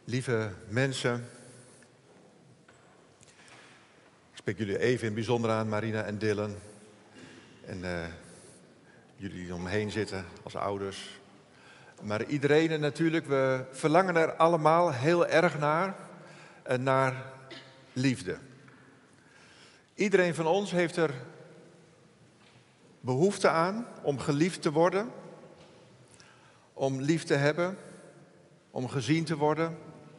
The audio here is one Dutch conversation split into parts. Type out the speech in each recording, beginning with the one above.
Lieve mensen, ik spreek jullie even in het bijzonder aan, Marina en Dylan. En jullie die omheen zitten als ouders. Maar iedereen natuurlijk, we verlangen er allemaal heel erg naar liefde. Iedereen van ons heeft er behoefte aan om geliefd te worden, om lief te hebben, om gezien te worden.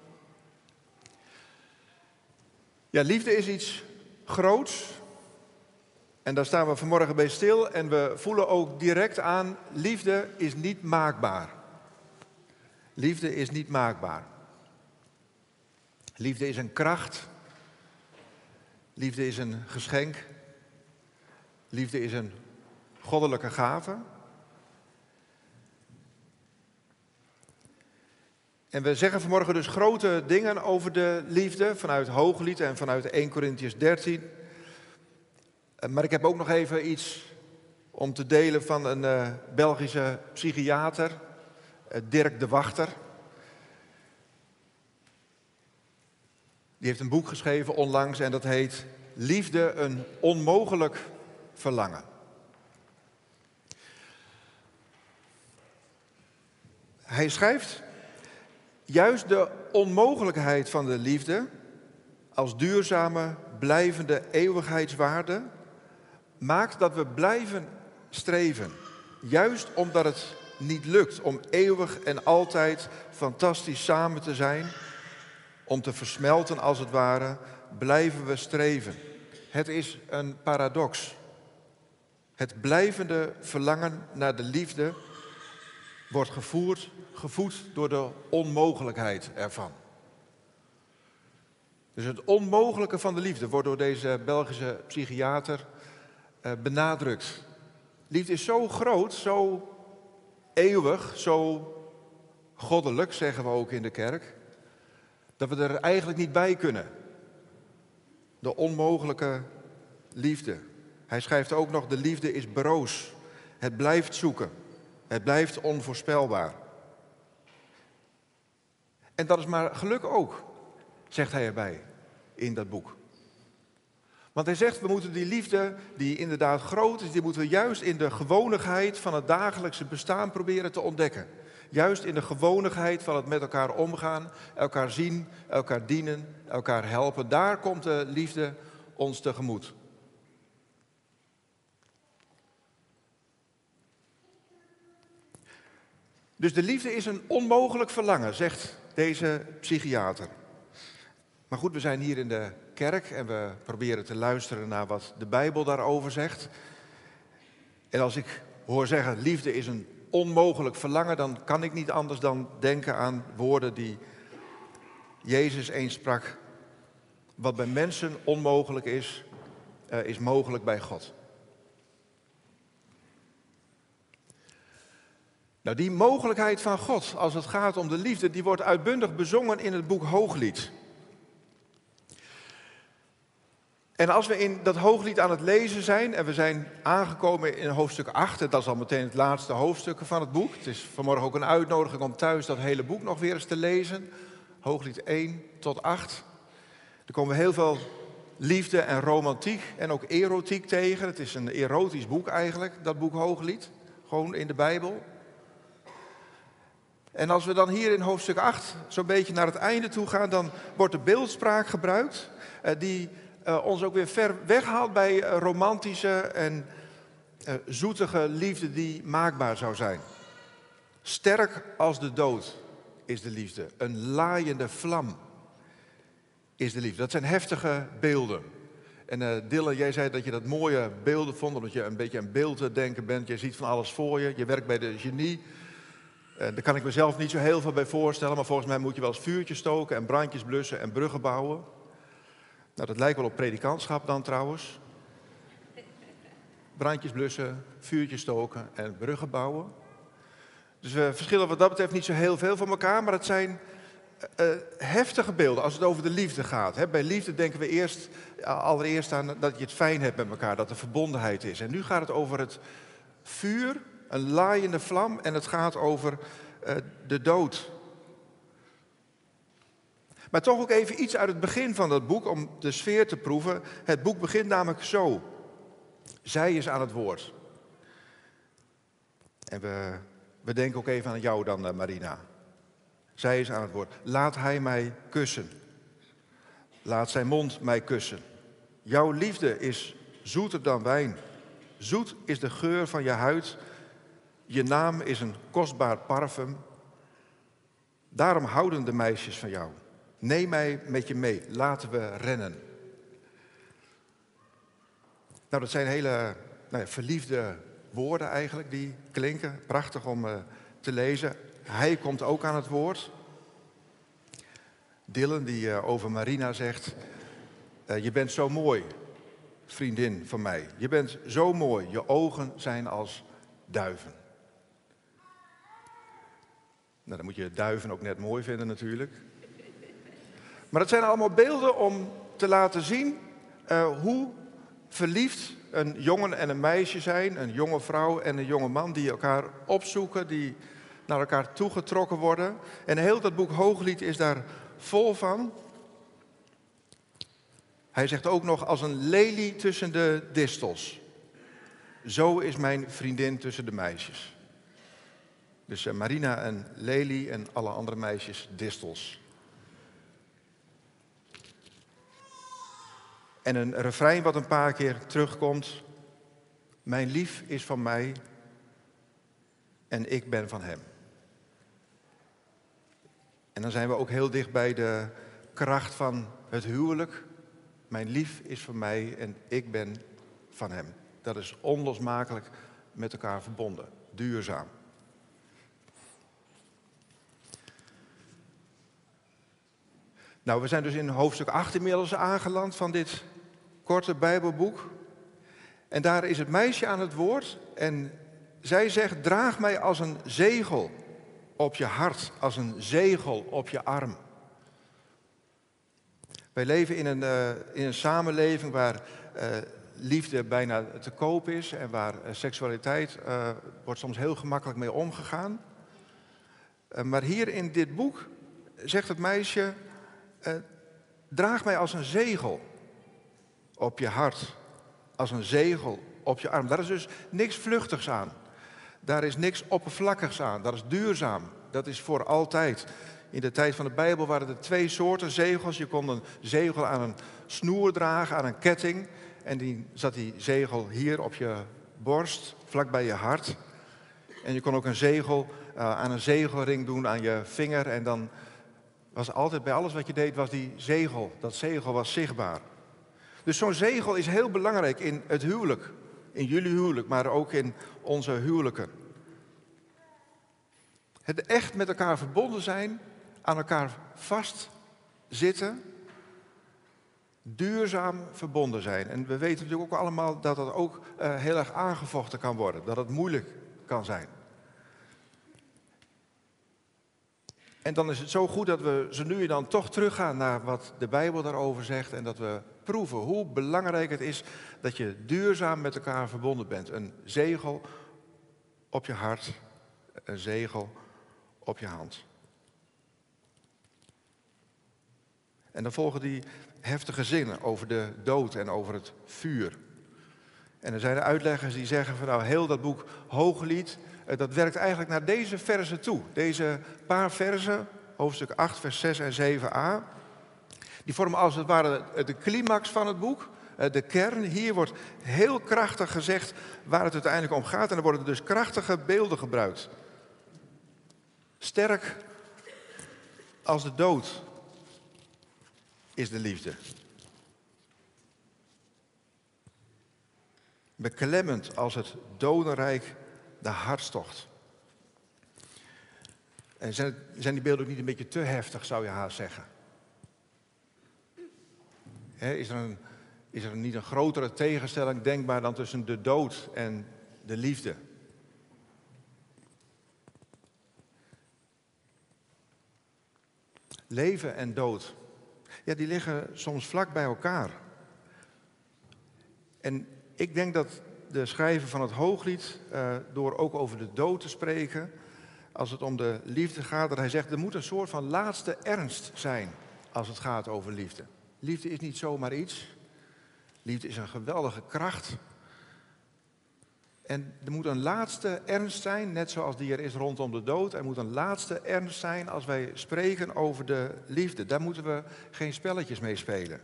Ja, liefde is iets groots en daar staan we vanmorgen bij stil en we voelen ook direct aan, liefde is niet maakbaar. Liefde is niet maakbaar. Liefde is een kracht. Liefde is een geschenk. Liefde is een goddelijke gave. En we zeggen vanmorgen dus grote dingen over de liefde vanuit Hooglied en vanuit 1 Korintiërs 13. Maar ik heb ook nog even iets om te delen van een Belgische psychiater, Dirk de Wachter. Die heeft een boek geschreven onlangs en dat heet Liefde, een onmogelijk verlangen. Hij schrijft: juist de onmogelijkheid van de liefde als duurzame, blijvende eeuwigheidswaarde maakt dat we blijven streven. Juist omdat het niet lukt om eeuwig en altijd fantastisch samen te zijn, om te versmelten als het ware, blijven we streven. Het is een paradox. Het blijvende verlangen naar de liefde wordt gevoed door de onmogelijkheid ervan. Dus het onmogelijke van de liefde wordt door deze Belgische psychiater benadrukt. Liefde is zo groot, zo eeuwig, zo goddelijk, zeggen we ook in de kerk, dat we er eigenlijk niet bij kunnen. De onmogelijke liefde. Hij schrijft ook nog, de liefde is broos. Het blijft zoeken. Het blijft onvoorspelbaar. En dat is maar geluk ook, zegt hij erbij in dat boek. Want hij zegt, we moeten die liefde, die inderdaad groot is, die moeten we juist in de gewonigheid van het dagelijkse bestaan proberen te ontdekken. Juist in de gewonigheid van het met elkaar omgaan, elkaar zien, elkaar dienen, elkaar helpen. Daar komt de liefde ons tegemoet. Dus de liefde is een onmogelijk verlangen, zegt deze psychiater. Maar goed, we zijn hier in de kerk en we proberen te luisteren naar wat de Bijbel daarover zegt. En als ik hoor zeggen, liefde is een onmogelijk verlangen, dan kan ik niet anders dan denken aan woorden die Jezus eens sprak. Wat bij mensen onmogelijk is, is mogelijk bij God. Nou, die mogelijkheid van God, als het gaat om de liefde, die wordt uitbundig bezongen in het boek Hooglied. En als we in dat Hooglied aan het lezen zijn, en we zijn aangekomen in hoofdstuk 8, en dat is al meteen het laatste hoofdstuk van het boek. Het is vanmorgen ook een uitnodiging om thuis dat hele boek nog weer eens te lezen. Hooglied 1 tot 8. Er komen heel veel liefde en romantiek en ook erotiek tegen. Het is een erotisch boek eigenlijk, dat boek Hooglied. Gewoon in de Bijbel. En als we dan hier in hoofdstuk 8 zo'n beetje naar het einde toe gaan, dan wordt de beeldspraak gebruikt die ons ook weer ver weghaalt bij romantische en zoetige liefde die maakbaar zou zijn. Sterk als de dood is de liefde. Een laaiende vlam is de liefde. Dat zijn heftige beelden. En Dylan, jij zei dat je dat mooie beelden vond, omdat je een beetje aan beelddenken bent. Je ziet van alles voor je. Je werkt bij de genie. Daar kan ik mezelf niet zo heel veel bij voorstellen, maar volgens mij moet je wel eens vuurtjes stoken en brandjes blussen en bruggen bouwen. Nou, dat lijkt wel op predikantschap dan trouwens. Brandjes blussen, vuurtjes stoken en bruggen bouwen. Dus we verschillen wat dat betreft niet zo heel veel van elkaar, maar het zijn heftige beelden als het over de liefde gaat. Bij liefde denken we allereerst aan dat je het fijn hebt met elkaar, dat er verbondenheid is. En nu gaat het over het vuur, een laaiende vlam, en het gaat over de dood. Maar toch ook even iets uit het begin van dat boek om de sfeer te proeven. Het boek begint namelijk zo. Zij is aan het woord. En we denken ook even aan jou dan, Marina. Zij is aan het woord. Laat hij mij kussen. Laat zijn mond mij kussen. Jouw liefde is zoeter dan wijn. Zoet is de geur van je huid. Je naam is een kostbaar parfum. Daarom houden de meisjes van jou. Neem mij met je mee. Laten we rennen. Nou, dat zijn hele verliefde woorden eigenlijk die klinken. Prachtig om te lezen. Hij komt ook aan het woord. Dylan die over Marina zegt. Je bent zo mooi, vriendin van mij. Je bent zo mooi. Je ogen zijn als duiven. Nou, dan moet je duiven ook net mooi vinden natuurlijk. Maar het zijn allemaal beelden om te laten zien hoe verliefd een jongen en een meisje zijn. Een jonge vrouw en een jonge man die elkaar opzoeken, die naar elkaar toegetrokken worden. En heel dat boek Hooglied is daar vol van. Hij zegt ook nog als een lelie tussen de distels. Zo is mijn vriendin tussen de meisjes. Dus Marina een lelie en alle andere meisjes distels. En een refrein wat een paar keer terugkomt. Mijn lief is van mij en ik ben van hem. En dan zijn we ook heel dicht bij de kracht van het huwelijk. Mijn lief is van mij en ik ben van hem. Dat is onlosmakelijk met elkaar verbonden. Duurzaam. Nou, we zijn dus in hoofdstuk 8 inmiddels aangeland van dit korte Bijbelboek. En daar is het meisje aan het woord. En zij zegt, draag mij als een zegel op je hart, als een zegel op je arm. Wij leven in een samenleving waar liefde bijna te koop is en waar seksualiteit wordt soms heel gemakkelijk mee omgegaan. Maar hier in dit boek zegt het meisje, draag mij als een zegel op je hart, als een zegel op je arm. Daar is dus niks vluchtigs aan. Daar is niks oppervlakkigs aan. Dat is duurzaam. Dat is voor altijd. In de tijd van de Bijbel waren er 2 soorten zegels. Je kon een zegel aan een snoer dragen, aan een ketting. En die zat die zegel hier op je borst, vlak bij je hart. En je kon ook een zegel aan een zegelring doen aan je vinger. En dan was altijd bij alles wat je deed, was dat zegel was zichtbaar. Dus zo'n zegel is heel belangrijk in het huwelijk. In jullie huwelijk, maar ook in onze huwelijken. Het echt met elkaar verbonden zijn, aan elkaar vastzitten, duurzaam verbonden zijn. En we weten natuurlijk ook allemaal dat dat ook heel erg aangevochten kan worden. Dat het moeilijk kan zijn. En dan is het zo goed dat we zo nu en dan toch teruggaan naar wat de Bijbel daarover zegt. En dat we proeven hoe belangrijk het is dat je duurzaam met elkaar verbonden bent. Een zegel op je hart, een zegel op je hand. En dan volgen die heftige zinnen over de dood en over het vuur. En er zijn de uitleggers die zeggen van nou heel dat boek Hooglied, dat werkt eigenlijk naar deze verzen toe. Deze paar verzen, hoofdstuk 8, vers 6 en 7a. Die vormen als het ware de climax van het boek, de kern. Hier wordt heel krachtig gezegd waar het uiteindelijk om gaat. En er worden dus krachtige beelden gebruikt. Sterk als de dood is de liefde. Beklemmend als het dodenrijk de hartstocht. En zijn die beelden ook niet een beetje te heftig, zou je haast zeggen? Is er niet een grotere tegenstelling denkbaar dan tussen de dood en de liefde? Leven en dood, ja, die liggen soms vlak bij elkaar. En ik denk dat de schrijver van het Hooglied, door ook over de dood te spreken, als het om de liefde gaat, dat hij zegt, er moet een soort van laatste ernst zijn als het gaat over liefde. Liefde is niet zomaar iets. Liefde is een geweldige kracht. En er moet een laatste ernst zijn, net zoals die er is rondom de dood. Er moet een laatste ernst zijn als wij spreken over de liefde. Daar moeten we geen spelletjes mee spelen.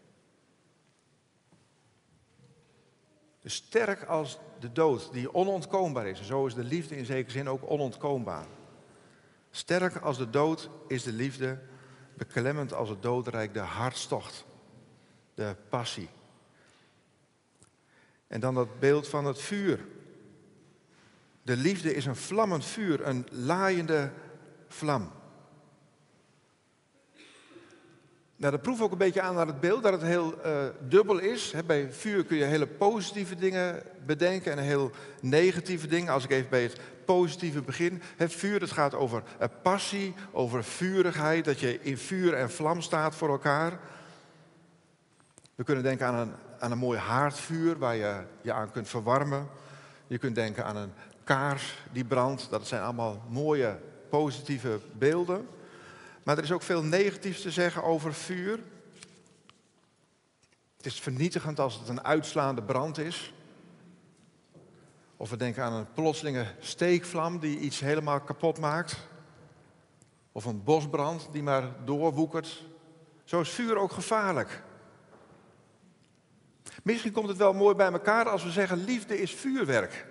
Dus sterk als de dood, die onontkoombaar is. En zo is de liefde in zekere zin ook onontkoombaar. Sterk als de dood is de liefde, beklemmend als het dodenrijk de hartstocht, de passie. En dan dat beeld van het vuur. De liefde is een vlammend vuur, een laaiende vlam. Nou, dat proeft ook een beetje aan het beeld, dat het heel dubbel is. Bij vuur kun je hele positieve dingen bedenken en heel negatieve dingen. Als ik even bij het positieve begin. Het vuur, dat gaat over passie, over vurigheid, dat je in vuur en vlam staat voor elkaar. We kunnen denken aan een mooi haardvuur waar je je aan kunt verwarmen. Je kunt denken aan een kaars die brandt. Dat zijn allemaal mooie, positieve beelden. Maar er is ook veel negatiefs te zeggen over vuur. Het is vernietigend als het een uitslaande brand is. Of we denken aan een plotselinge steekvlam die iets helemaal kapot maakt. Of een bosbrand die maar doorwoekert. Zo is vuur ook gevaarlijk. Misschien komt het wel mooi bij elkaar als we zeggen liefde is vuurwerk.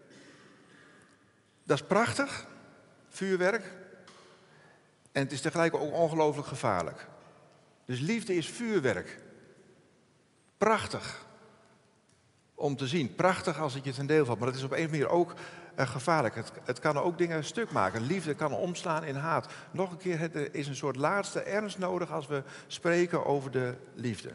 Dat is prachtig, vuurwerk. En het is tegelijk ook ongelooflijk gevaarlijk. Dus liefde is vuurwerk. Prachtig om te zien. Prachtig als het je ten deel valt. Maar het is op een manier ook gevaarlijk. Het kan ook dingen stuk maken. Liefde kan omslaan in haat. Nog een keer, er is een soort laatste ernst nodig als we spreken over de liefde.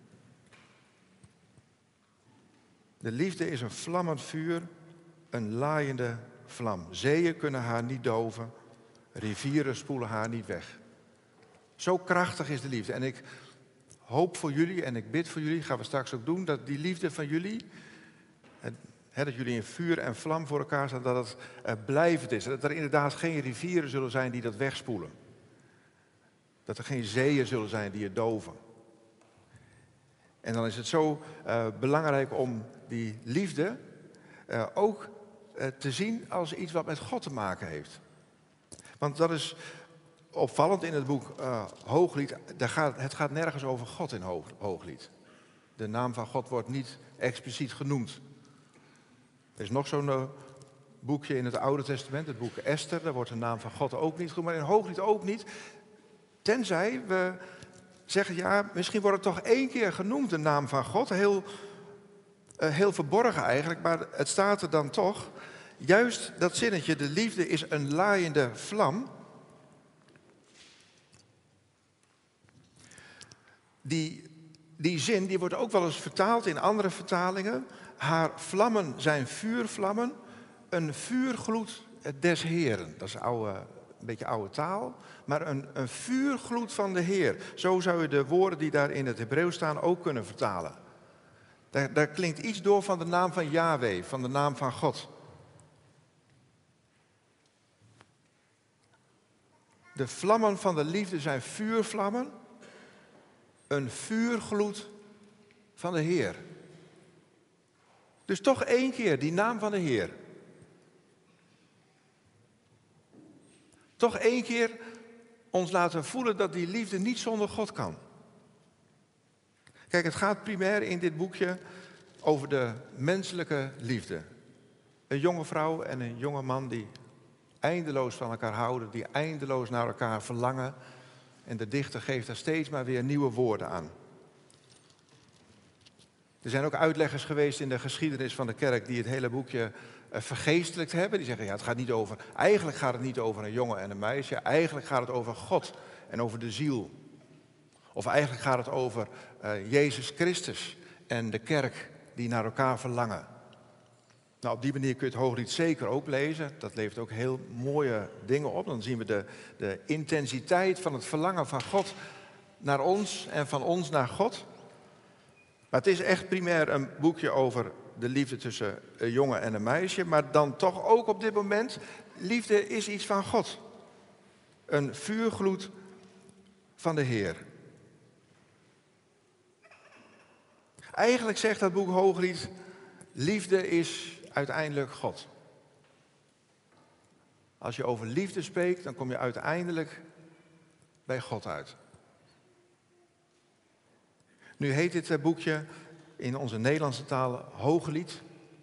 De liefde is een vlammend vuur, een laaiende vlam. Zeeën kunnen haar niet doven, rivieren spoelen haar niet weg. Zo krachtig is de liefde. En ik hoop voor jullie en ik bid voor jullie, gaan we straks ook doen, dat die liefde van jullie, dat jullie in vuur en vlam voor elkaar staan, dat het blijvend is. Dat er inderdaad geen rivieren zullen zijn die dat wegspoelen. Dat er geen zeeën zullen zijn die het doven. En dan is het zo belangrijk om die liefde ook te zien als iets wat met God te maken heeft. Want dat is opvallend in het boek Hooglied. Het gaat nergens over God in Hooglied. De naam van God wordt niet expliciet genoemd. Er is nog zo'n boekje in het Oude Testament, het boek Esther. Daar wordt de naam van God ook niet genoemd, maar in Hooglied ook niet. Tenzij we zeggen, ja, misschien wordt het toch 1 keer genoemd, de naam van God. Heel verborgen eigenlijk, maar het staat er dan toch. Juist dat zinnetje, de liefde is een laaiende vlam. Die zin die wordt ook wel eens vertaald in andere vertalingen. Haar vlammen zijn vuurvlammen, een vuurgloed des Heeren. Dat is een beetje oude taal, maar een vuurgloed van de Heer. Zo zou je de woorden die daar in het Hebreeuws staan ook kunnen vertalen. Daar klinkt iets door van de naam van Yahweh, van de naam van God. De vlammen van de liefde zijn vuurvlammen, een vuurgloed van de Heer. Dus toch 1 keer die naam van de Heer. Toch 1 keer ons laten voelen dat die liefde niet zonder God kan. Kijk, het gaat primair in dit boekje over de menselijke liefde. Een jonge vrouw en een jonge man die eindeloos van elkaar houden, die eindeloos naar elkaar verlangen. En de dichter geeft daar steeds maar weer nieuwe woorden aan. Er zijn ook uitleggers geweest in de geschiedenis van de kerk die het hele boekje vergeestelijkt hebben. Die zeggen, ja, eigenlijk gaat het niet over een jongen en een meisje. Eigenlijk gaat het over God en over de ziel. Of eigenlijk gaat het over Jezus Christus en de kerk die naar elkaar verlangen. Nou, op die manier kun je het Hooglied zeker ook lezen. Dat levert ook heel mooie dingen op. Dan zien we de intensiteit van het verlangen van God naar ons en van ons naar God. Maar het is echt primair een boekje over de liefde tussen een jongen en een meisje. Maar dan toch ook op dit moment, liefde is iets van God. Een vuurgloed van de Heer. Eigenlijk zegt dat boek Hooglied, liefde is uiteindelijk God. Als je over liefde spreekt, dan kom je uiteindelijk bij God uit. Nu heet dit boekje in onze Nederlandse taal Hooglied.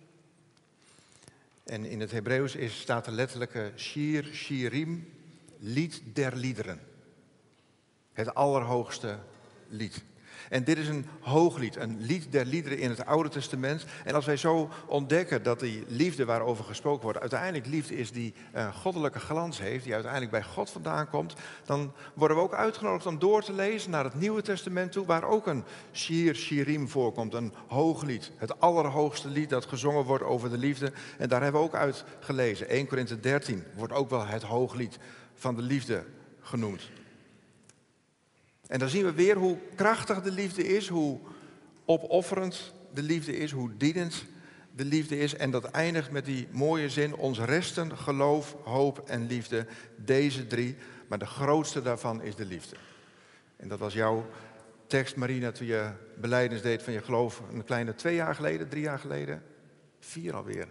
En in het Hebreeuws staat de letterlijke shir, shirim, lied der liederen. Het allerhoogste lied. En dit is een hooglied, een lied der liederen in het Oude Testament. En als wij zo ontdekken dat die liefde waarover gesproken wordt, uiteindelijk liefde is die goddelijke glans heeft, die uiteindelijk bij God vandaan komt, dan worden we ook uitgenodigd om door te lezen naar het Nieuwe Testament toe, waar ook een shir, shirim voorkomt, een hooglied. Het allerhoogste lied dat gezongen wordt over de liefde. En daar hebben we ook uit gelezen. 1 Korinthe 13 wordt ook wel het hooglied van de liefde genoemd. En dan zien we weer hoe krachtig de liefde is, hoe opofferend de liefde is, hoe dienend de liefde is. En dat eindigt met die mooie zin, ons resten geloof, hoop en liefde, deze drie. Maar de grootste daarvan is de liefde. En dat was jouw tekst, Marina, toen je belijdenis deed van je geloof een kleine 2 jaar geleden, 3 jaar geleden, 4 alweer.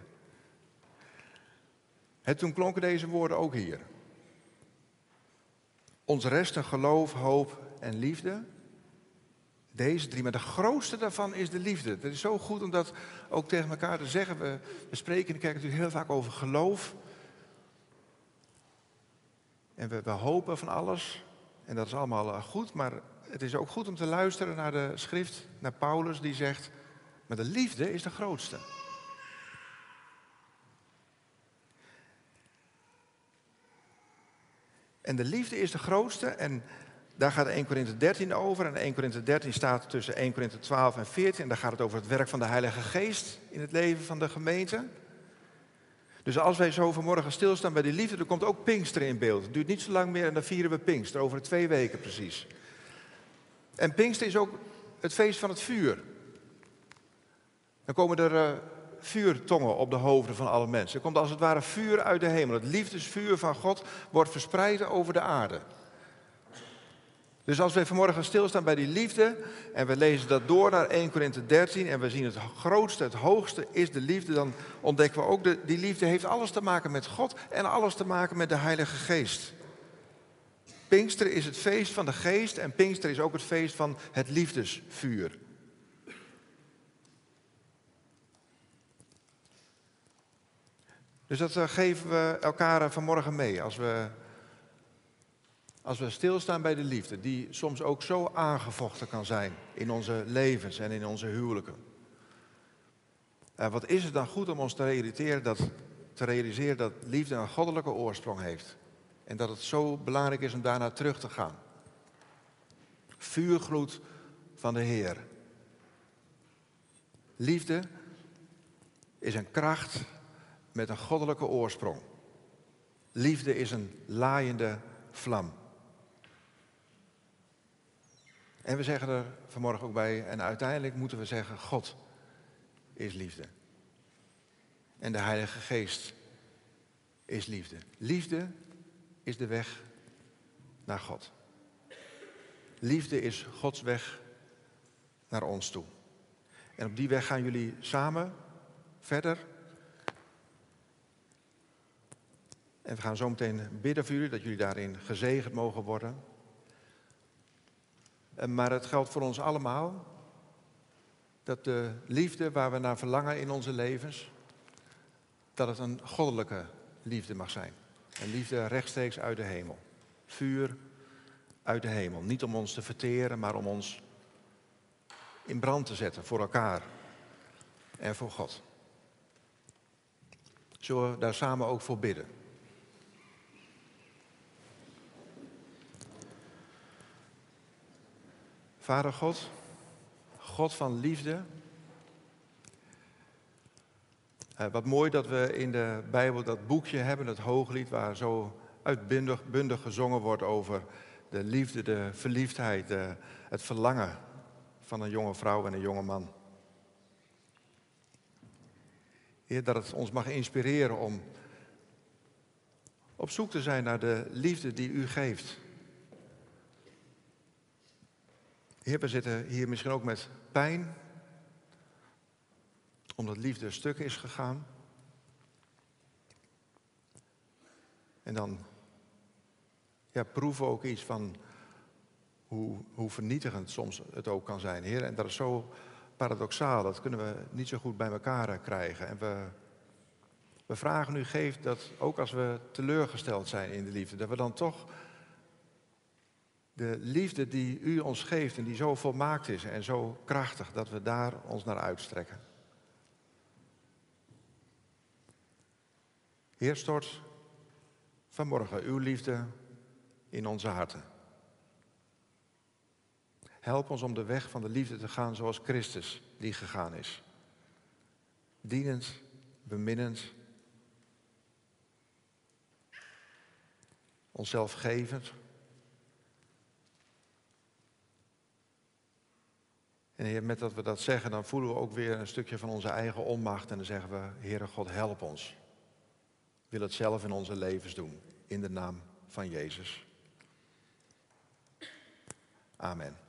Toen klonken deze woorden ook hier. Ons resten geloof, hoop en liefde. Deze drie, maar de grootste daarvan is de liefde. Het is zo goed om dat ook tegen elkaar te zeggen. We spreken in de kerk natuurlijk heel vaak over geloof. En we hopen van alles. En dat is allemaal goed. Maar het is ook goed om te luisteren naar de schrift, naar Paulus die zegt, maar de liefde is de grootste. En de liefde is de grootste en daar gaat 1 Korinthe 13 over. En 1 Korinthe 13 staat tussen 1 Korinthe 12 en 14. En daar gaat het over het werk van de Heilige Geest in het leven van de gemeente. Dus als wij zo vanmorgen stilstaan bij die liefde, dan komt ook Pinksteren in beeld. Het duurt niet zo lang meer en dan vieren we Pinkster, over 2 weken precies. En Pinkster is ook het feest van het vuur. Dan komen er vuurtongen op de hoofden van alle mensen. Er komt als het ware vuur uit de hemel. Het liefdesvuur van God wordt verspreid over de aarde. Dus als wij vanmorgen stilstaan bij die liefde en we lezen dat door naar 1 Korinthe 13 en we zien het grootste, het hoogste is de liefde, dan ontdekken we ook die liefde heeft alles te maken met God en alles te maken met de Heilige Geest. Pinkster is het feest van de Geest en Pinkster is ook het feest van het liefdesvuur. Dus dat geven we elkaar vanmorgen mee als we stilstaan bij de liefde, die soms ook zo aangevochten kan zijn in onze levens en in onze huwelijken. Wat is het dan goed om ons te realiseren dat liefde een goddelijke oorsprong heeft. En dat het zo belangrijk is om daarnaar terug te gaan. Vuurgloed van de Heer. Liefde is een kracht met een goddelijke oorsprong. Liefde is een laaiende vlam. En we zeggen er vanmorgen ook bij, en uiteindelijk moeten we zeggen, God is liefde. En de Heilige Geest is liefde. Liefde is de weg naar God. Liefde is Gods weg naar ons toe. En op die weg gaan jullie samen verder. En we gaan zo meteen bidden voor jullie, dat jullie daarin gezegend mogen worden. Maar het geldt voor ons allemaal dat de liefde waar we naar verlangen in onze levens, dat het een goddelijke liefde mag zijn. Een liefde rechtstreeks uit de hemel. Vuur uit de hemel. Niet om ons te verteren, maar om ons in brand te zetten voor elkaar en voor God. Zullen we daar samen ook voor bidden? Vader God, God van liefde. Wat mooi dat we in de Bijbel dat boekje hebben, het Hooglied, waar zo uitbundig gezongen wordt over de liefde, de verliefdheid, het verlangen van een jonge vrouw en een jonge man. Heer, dat het ons mag inspireren om op zoek te zijn naar de liefde die u geeft. Heer, we zitten hier misschien ook met pijn omdat liefde stuk is gegaan. En dan proeven we ook iets van hoe vernietigend soms het ook kan zijn, Heer. En dat is zo paradoxaal, dat kunnen we niet zo goed bij elkaar krijgen. En we vragen u, geef dat ook als we teleurgesteld zijn in de liefde, dat we dan toch de liefde die u ons geeft en die zo volmaakt is en zo krachtig, dat we daar ons naar uitstrekken. Heer, stort vanmorgen uw liefde in onze harten. Help ons om de weg van de liefde te gaan zoals Christus die gegaan is. Dienend, beminnend, onszelf gevend. En Heer, met dat we dat zeggen, dan voelen we ook weer een stukje van onze eigen onmacht. En dan zeggen we, Heere God, help ons. Ik wil het zelf in onze levens doen. In de naam van Jezus. Amen.